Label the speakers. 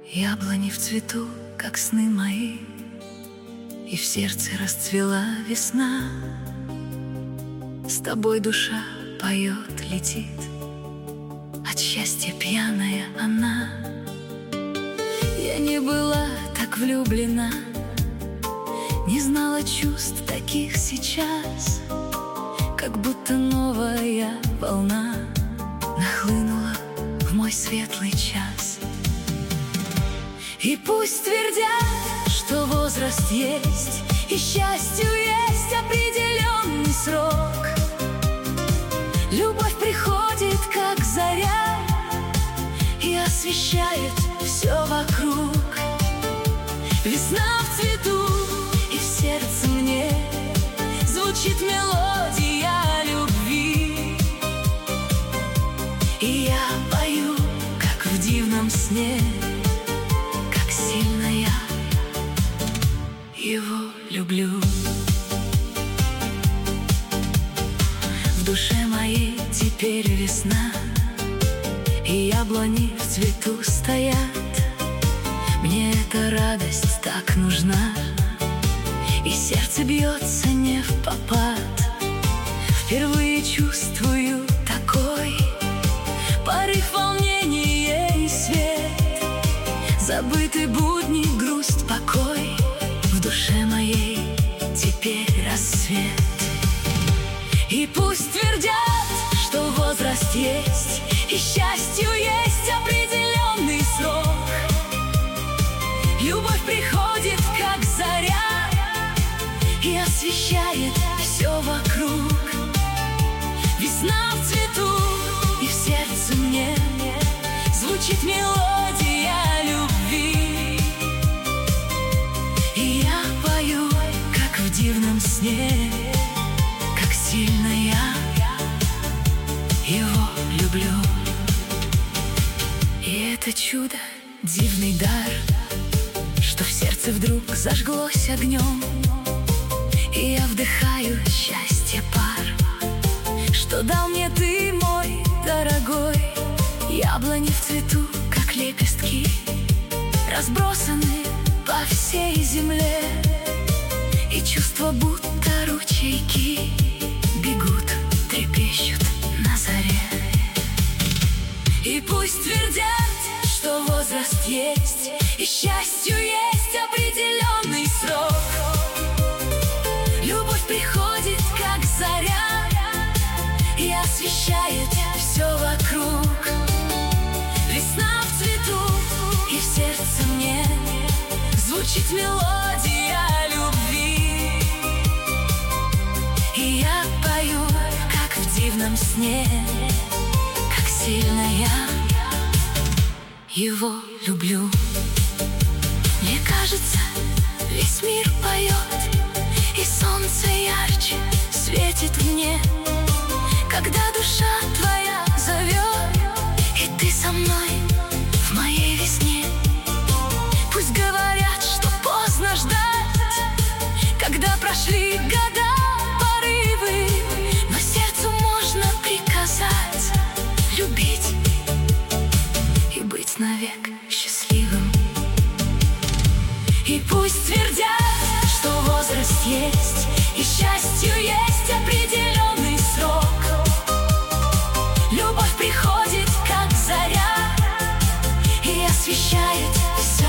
Speaker 1: Яблони в цвету, как сны мои, и в сердце расцвела весна. С тобой душа поет, летит, от счастья пьяная она. Я не была так влюблена, не знала чувств таких сейчас, как будто новая волна нахлынула в мой светлый час. И пусть твердят, что возраст есть, и счастью есть определенный срок. Любовь приходит, как заря, и освещает все вокруг. Весна в цвету, и в сердце мне звучит мелодия любви. И я пою, как в дивном сне, как сильно я его люблю. В душе моей теперь весна, и яблони в цвету стоят. Мне эта радость так нужна, и сердце бьется не впопад. Впервые чувствую такой порыв, волнения и свет. Забыты будни, грусть, покой, в душе моей теперь рассвет. И пусть твердят, что возраст есть, и счастью есть определенный срок. Любовь приходит, как заря, и освещает все вокруг. Весна в цвету, и в сердце мне звучит мелодия любви. И я пою, как в дивном сне, как сильно я его люблю. И это чудо, дивный дар, что в сердце вдруг зажглось огнем. И я вдыхаю счастье пар, что дал мне ты, мой дорогой. Яблони в цвету, как лепестки, разбросаны по всей земле. И чувства, будто ручейки, бегут, трепещут на заре. И пусть твердят, что возраст есть, и счастью есть определенный срок. Любовь приходит, как заря, и освещает все вокруг. Весна в цвету, и в сердце мне звучит мелодия любви. И я пою, как в дивном сне, как сильно я его люблю. Мне кажется, весь мир поет, и солнце ярче светит мне, когда душа твоя зовет, и ты со мной в моей весне. Пусть говорят, что поздно ждать, когда прошли года, порывы, но сердцу можно приказать любить и быть навек счастливым. И пусть твердят, что возраст есть, и счастью есть определенный срок. Любовь приходит, как заря, и освещает все